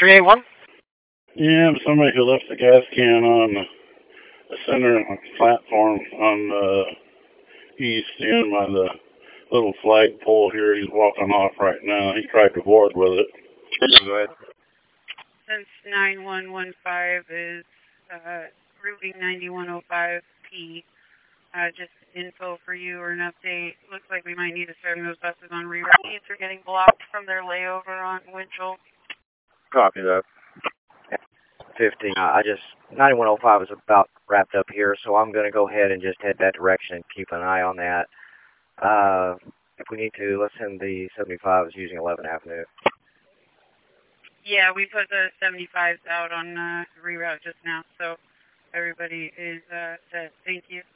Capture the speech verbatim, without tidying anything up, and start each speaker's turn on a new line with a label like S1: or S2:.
S1: three eight one?
S2: Yeah, somebody who left the gas can on the, the center platform on the east end by the little flagpole here. He's walking off right now. He tried to board with it.
S1: Go ahead.
S3: Since nine one one five is uh, routing ninety-one oh five P, uh, just info for you or an update. Looks like we might need to start those buses on reroutes. They're getting blocked from their layover on Winchell.
S1: Copy that. fifteen. Uh, I just, ninety-one oh five is about wrapped up here, so I'm going to go ahead and just head that direction and keep an eye on that. Uh, if we need to, let's send the seventy-fives using eleventh Avenue.
S3: Yeah, we put the seventy-fives out on uh, reroute just now, so everybody is uh, set. Thank you.